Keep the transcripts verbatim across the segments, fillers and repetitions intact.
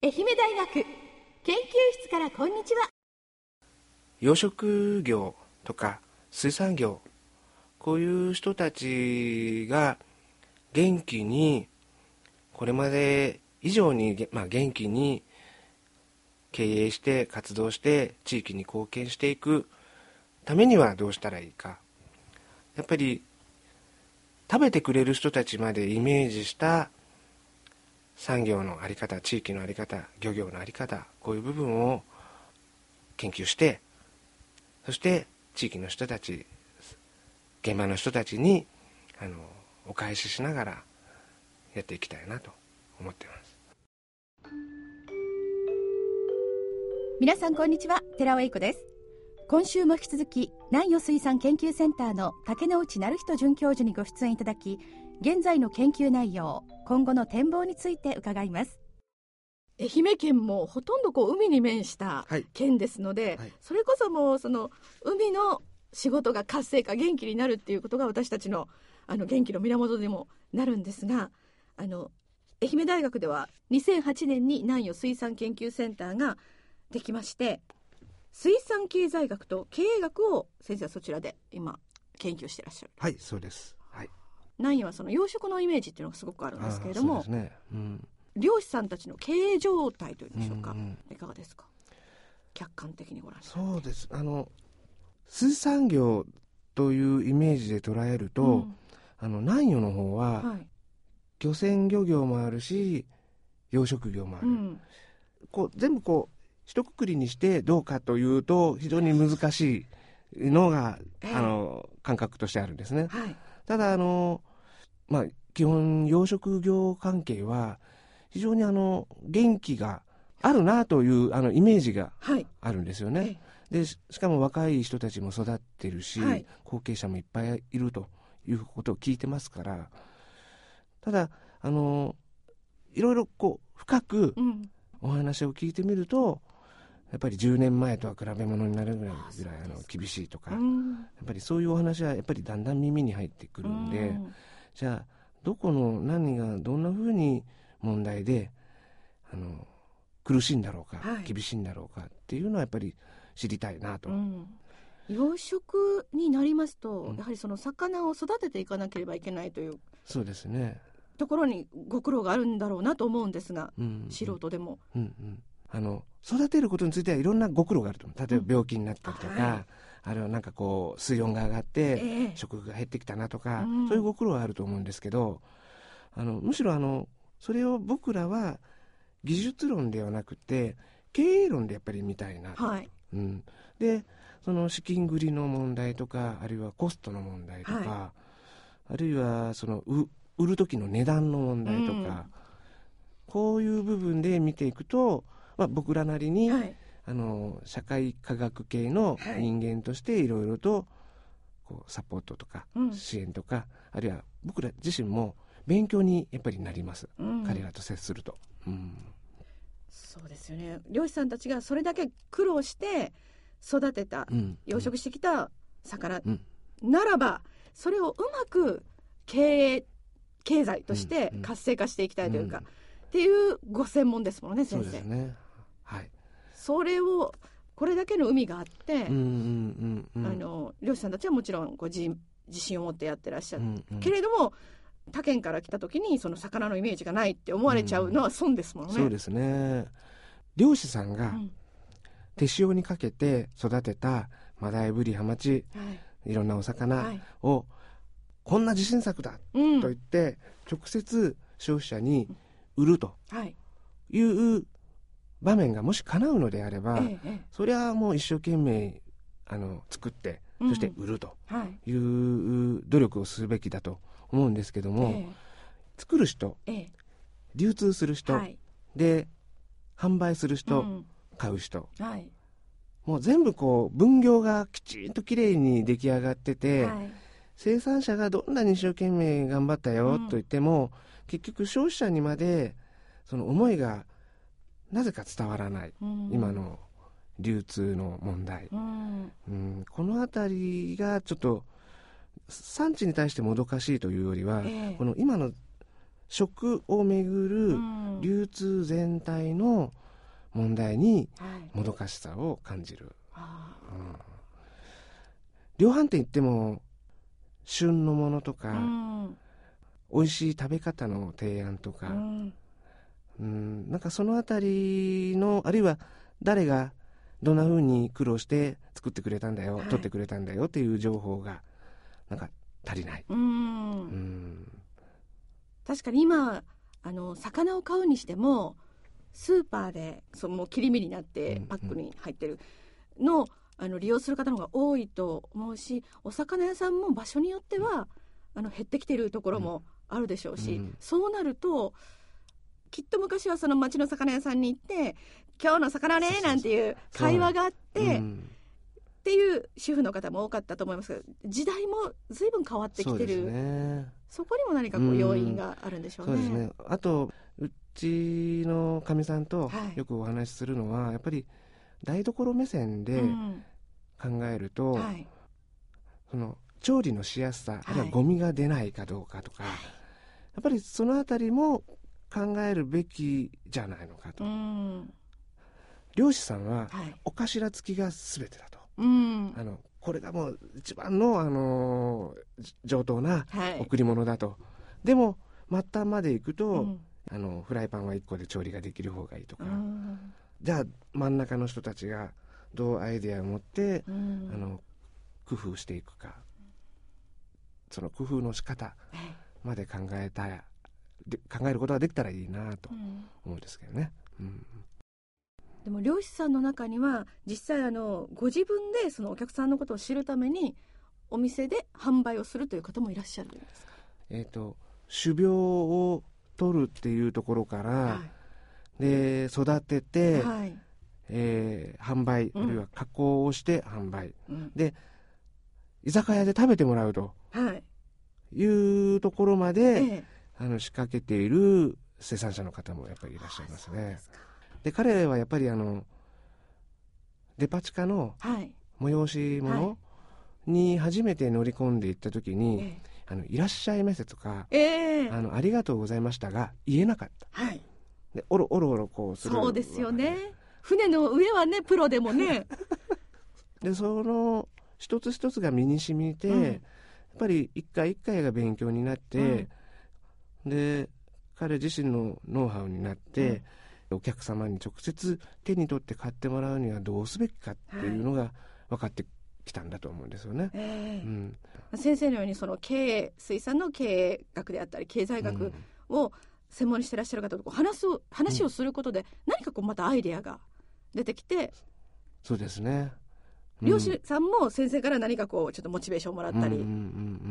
愛媛大学研究室からこんにちは。 養殖業とか水産業、こういう人たちが元気に、これまで以上に、まあ、元気に経営して活動して地域に貢献していくためにはどうしたらいいか。やっぱり食べてくれる人たちまでイメージした産業の在り方、地域の在り方、漁業の在り方、こういう部分を研究して、そして地域の人たち、現場の人たちにあのお返ししながらやっていきたいなと思っています。 皆さんこんにちは、寺尾英子です。今週も引き続き南予水産研究センターの竹之内成人准教授にご出演いただき、現在の研究内容、今後の展望について伺います。愛媛県もほとんどこう海に面した県ですので、はいはい、それこそもうその海の仕事が活性化、元気になるっていうことが私たちのあの元気の源にもなるんですが、あの愛媛大学ではにせんはちねんに南予水産研究センターができまして、水産経済学と経営学を先生はそちらで今研究してらっしゃる。 はい、そうです、はい、 南予はその養殖のイメージっていうのがすごくあるんですけれども、 そうですね、うん、 漁師さんたちの経営状態というんでしょうか、うんうん、いかがですか、客観的にご覧になって。 そうです、あの水産業というイメージで捉えると、うん、あの南予の方は、はい、漁船漁業もあるし養殖業もある、うん、こう全部こう一括りにしてどうかというと非常に難しいのが、えー、あの感覚としてあるんですね、はい、ただあの、まあ、基本養殖業関係は非常にあの元気があるなというあのイメージがあるんですよね、はい、で し, しかも若い人たちも育ってるし、はい、後継者もいっぱいいるということを聞いてますから、ただあのいろいろこう深くお話を聞いてみると、やっぱりじゅうねんまえとは比べ物になるぐらいぐらいあの厳しいとか、やっぱりそういうお話はやっぱりだんだん耳に入ってくるんで、んじゃあどこの何がどんなふうに問題であの苦しいんだろうか、はい、厳しいんだろうかっていうのはやっぱり知りたいなと、うん、 養殖になりますと、うん、やはりその魚を育てていかなければいけないという、 そうですね、ところにご苦労があるんだろうなと思うんですが、うんうん、素人でも、 うんうん、あの育てることについてはいろんなご苦労があると思う。例えば病気になったりとか、うんはい、あるいはなんかこう水温が上がって、えー、食が減ってきたなとか、うん、そういうご苦労はあると思うんですけど、あのむしろあのそれを僕らは技術論ではなくて経営論でやっぱり見たいな、はいうん、でその資金繰りの問題とか、あるいはコストの問題とか、はい、あるいはそのう売る時の値段の問題とか、うん、こういう部分で見ていくと、まあ、僕らなりに、はい、あの社会科学系の人間としていろいろとこうサポートとか支援とか、うん、あるいは僕ら自身も勉強にやっぱりなります、うん、彼らと接すると、うん、 そうですよね。漁師さんたちがそれだけ苦労して育てた、うん、養殖してきた魚、うん、ならばそれをうまく経営経済として活性化していきたいというか、うんうん、っていうご専門ですもんね、先生。 そうですね、はい、 それをこれだけの海があって、うんうんうんうん、あの漁師さんたちはもちろんこう 自, 自信を持ってやってらっしゃる、うんうん、けれども他県から来た時にその魚のイメージがないって思われちゃうのは損ですもんね、うん、 そうですね。漁師さんが手塩にかけて育てたマダイ、ブリ、ハマチ、はい、いろんなお魚を、はい、こんな自信作だと言って、うん、直接消費者に売るという場面がもし叶うのであれば、ええ、それはもう一生懸命あの作って、うん、そして売るという努力をするべきだと思うんですけども、ええ、作る人、ええ、流通する人、はい、で販売する人、うん、買う人、はい、もう全部こう分業がきちんときれいに出来上がってて、はい、生産者がどんなに一生懸命頑張ったよと言っても、うん、結局消費者にまでその思いがなぜか伝わらない、うん、今の流通の問題、うんうん、このあたりがちょっと産地に対してもどかしいというよりは、えー、この今の食をめぐる流通全体の問題にもどかしさを感じる、はいうん、量販店行っても旬のものとか、うん、美味しい食べ方の提案とか、うんうん、なんかそのあたりのあるいは誰がどんな風に苦労して作ってくれたんだよ、はい、取ってくれたんだよっていう情報がなんか足りない。うん、うん、 確かに今あの魚を買うにしてもスーパーでその切り身になってパックに入ってるのを、うんうん、あの利用する方の方が多いと思うし、お魚屋さんも場所によってはあの減ってきているところもあるでしょうし、うん、そうなるときっと昔はその町の魚屋さんに行って今日の魚ねなんていう会話があって、うん、っていう主婦の方も多かったと思いますけど、時代も随分変わってきてる。 そうですね。そこにも何かこう要因があるんでしょうね。 うん、そうですね。あとうちのかみさんとよくお話しするのは、はい、やっぱり台所目線で考えると、うんはい、その調理のしやすさ、はい、あるいはゴミが出ないかどうかとか、はい、やっぱりそのあたりも考えるべきじゃないのかと、うん、漁師さんはお頭付きが全てだと、うん、あのこれがもう一番の、あのー、上等な贈り物だと、はい、でも末端まで行くと、うん、あのフライパンはいっこで調理ができる方がいいとか、うん、じゃあ真ん中の人たちがどうアイデアを持って、うん、あの工夫していくか、その工夫の仕方まで考えたいで考えることができたらいいなと思うんですけどね、うんうん、 でも漁師さんの中には実際あのご自分でそのお客さんのことを知るためにお店で販売をするという方もいらっしゃるんですか？ えーと、種苗を取るっていうところから、はい、で育てて、はいえー、販売、うん、あるいは加工をして販売、うん、で居酒屋で食べてもらうと、はい、いうところまで、ええあの仕掛けている生産者の方もやっぱりいらっしゃいますね。で彼はやっぱりあのデパ地下の催し物に初めて乗り込んでいった時に、はい、あのいらっしゃいませとか、えー、あのありがとうございましたが言えなかった、はい、でおろおろおろこうする。 そうですよね。船の上はねプロでもねでその一つ一つが身に染みて、うん、やっぱり一回一回が勉強になって、うんで彼自身のノウハウになって、うん、お客様に直接手に取って買ってもらうにはどうすべきかっていうのが分かってきたんだと思うんですよね、えーうん、先生のようにその経営水産の経営学であったり経済学を専門にしてらっしゃる方と話す話をすることで何かこうまたアイデアが出てきて、うん、 そうですね、 うん、漁師さんも先生から何かこうちょっとモチベーションをもらったり、うんうんうんうん、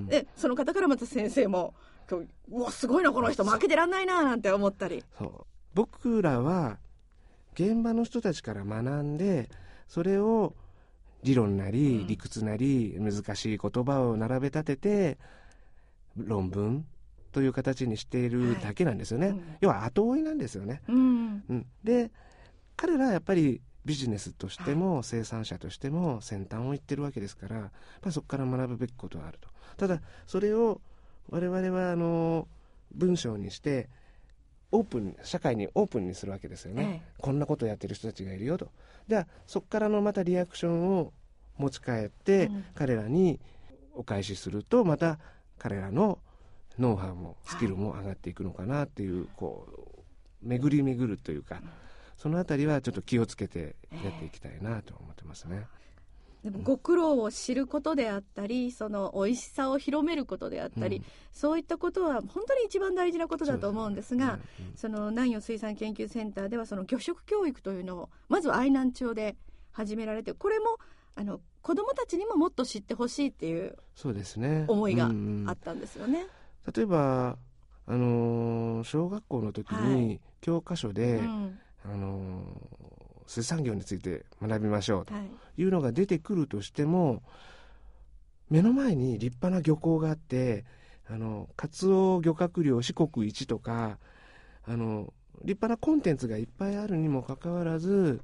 でその方からまた先生もうわすごいなこの人負けてらんないななんて思ったり。 そう僕らは現場の人たちから学んでそれを理論なり理屈なり難しい言葉を並べ立てて論文という形にしているだけなんですよね、はいうん、要は後追いなんですよね、うんうん、で彼らはやっぱりビジネスとしても、はい、生産者としても先端を行ってるわけですからやっぱりそこから学ぶべきことはあると。ただそれを我々はあの文章にしてオープン社会にオープンにするわけですよね、ええ、こんなことをやってる人たちがいるよと。ではそこからのまたリアクションを持ち帰って、うん、彼らにお返しするとまた彼らのノウハウもスキルも上がっていくのかなっていう、はい、こう巡り巡るというか、うん、そのあたりはちょっと気をつけてやっていきたいなと思ってますね、 えー、でもご苦労を知ることであったりその美味しさを広めることであったり、うん、そういったことは本当に一番大事なことだと思うんですが、そ、ねうん、その南予水産研究センターではその魚食教育というのをまずは愛南町で始められて、これもあの子どもたちにももっと知ってほしいっていう思いがあったんですよね、うんうん、例えば、あのー、小学校の時に教科書で、はいうんあのー水産業について学びましょうというのが出てくるとしても、はい、目の前に立派な漁港があってあのカツオ漁獲量四国一とかあの立派なコンテンツがいっぱいあるにもかかわらず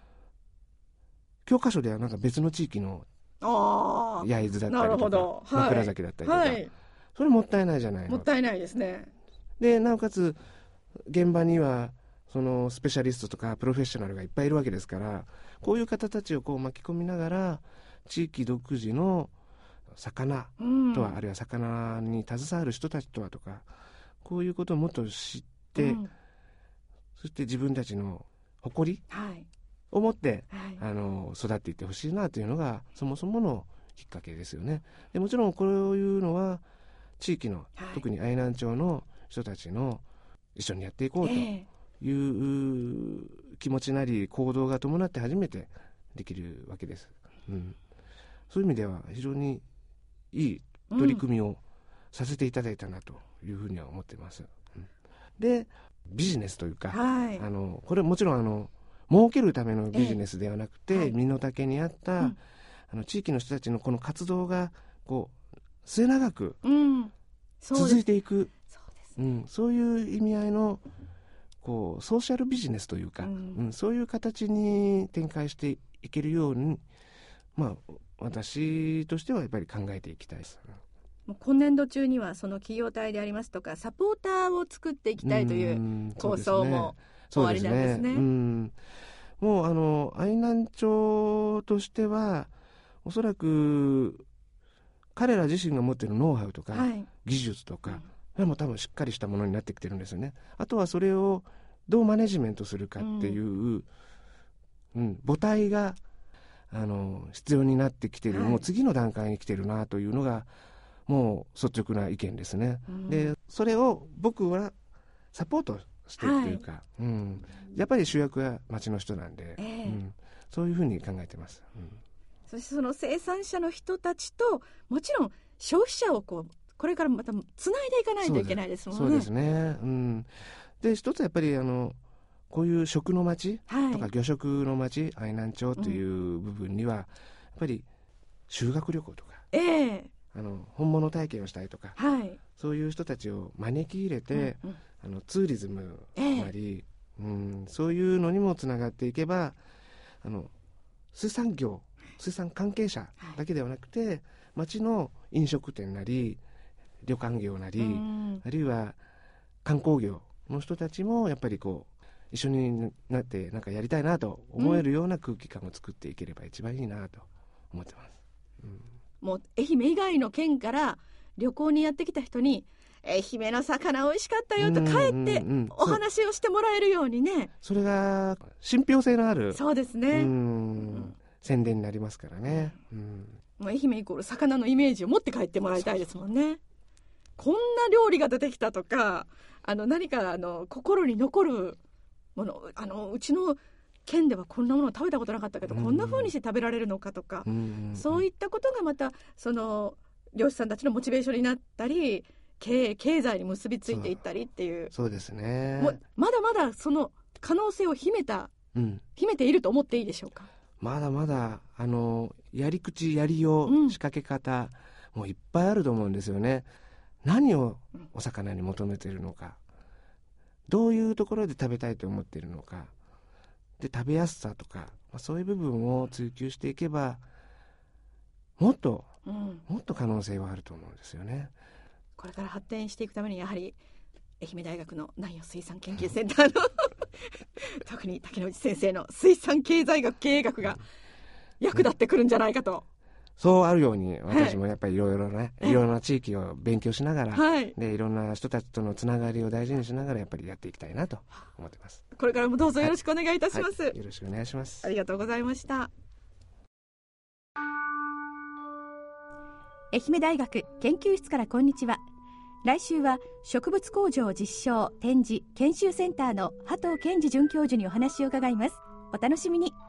教科書ではなんか別の地域の焼津だったりとか、はい、枕崎だったりとか、はい、それもったいないじゃないの。 もったいないですね。 でなおかつ現場にはそのスペシャリストとかプロフェッショナルがいっぱいいるわけですから、こういう方たちをこう巻き込みながら地域独自の魚とは、うん、あるいは魚に携わる人たちとはとか、こういうことをもっと知って、うん、そして自分たちの誇りを持って、はい、あの育っていってほしいなというのがそもそものきっかけですよね。でもちろんこういうのは地域の、はい、特に愛南町の人たちの一緒にやっていこうという気持ちなり行動が伴って初めてできるわけです、うん、そういう意味では非常にいい取り組みをさせていただいたなというふうには思っています、うん、でビジネスというか、はい、あのこれもちろんあの儲けるためのビジネスではなくて、えーはい、身の丈に合った、うん、あの地域の人たちのこの活動がこう末永く続いていく、うん そうです、うん、そういう意味合いのこうソーシャルビジネスというか、うんうん、そういう形に展開していけるように、まあ、私としてはやっぱり考えていきたいです。 もう今年度中にはその企業体でありますとかサポーターを作っていきたいという構想も終わりなんですね。 うん、もうあの愛南町としてはおそらく彼ら自身が持っているノウハウとか、はい、技術とか、うん、それも多分しっかりしたものになってきてるんですよね。あとはそれをどうマネジメントするかっていう、うんうん、母体があの必要になってきてる、はい、もう次の段階に来てるなというのがもう率直な意見ですね、うん、でそれを僕はサポートしていくというか、はい、うん、やっぱり主役は町の人なんで、えーうん、そういうふうに考えてます、うん、 そしてその生産者の人たちともちろん消費者をこうこれからまたつないでいかないといけないですもんね。 そうですね、うん、で一つやっぱりあのこういう食の町とか魚食の町、愛南町という部分には、うん、やっぱり修学旅行とか、えー、あの本物体験をしたいとか、はい、そういう人たちを招き入れて、うんうん、あのツーリズムなり、えーうん、そういうのにもつながっていけばあの水産業水産関係者だけではなくて、はい、町の飲食店なり旅館業なり、うん、あるいは観光業の人たちもやっぱりこう一緒になってなんかやりたいなと思えるような空気感を作っていければ一番いいなと思ってます、うん、 もう愛媛以外の県から旅行にやってきた人に愛媛の魚美味しかったよと帰ってお話をしてもらえるようにね、うんうんうん、 そ, それが信憑性のあるそうですね、うん、 うん、宣伝になりますからね、うん、 もう愛媛イコール魚のイメージを持って帰ってもらいたいですもんね。そうそうそう、こんな料理が出てきたとかあの何かあの心に残るもの、あのうちの県ではこんなものを食べたことなかったけど、うん、こんな風にして食べられるのかとか、うんうんうん、そういったことがまたその漁師さんたちのモチベーションになったり 経, 経済に結びついていったりっていう、 そうですね、 もうまだまだその可能性を秘めた、うん、秘めていると思っていいでしょうか。 まだまだあのやり口やりよう、うん、仕掛け方もういっぱいあると思うんですよね。何をお魚に求めているのか、どういうところで食べたいと思っているのかで、食べやすさとか、まあ、そういう部分を追求していけばもっと、うん、もっと可能性はあると思うんですよね。 これから発展していくためにやはり愛媛大学の南予水産研究センターの特に竹之内先生の水産経済学経営学が役立ってくるんじゃないかと、 そうあるように私もやっぱりいろいろね、はい、いろんな地域を勉強しながら、はい、でいろんな人たちとのつながりを大事にしながらやっぱりやっていきたいなと思ってます。 これからもどうぞよろしくお願いいたします、 はいはい、よろしくお願いします。 ありがとうございました。愛媛大学研究室からこんにちは。来週は植物工場実証展示研修センターの波藤健二准教授にお話を伺います。お楽しみに。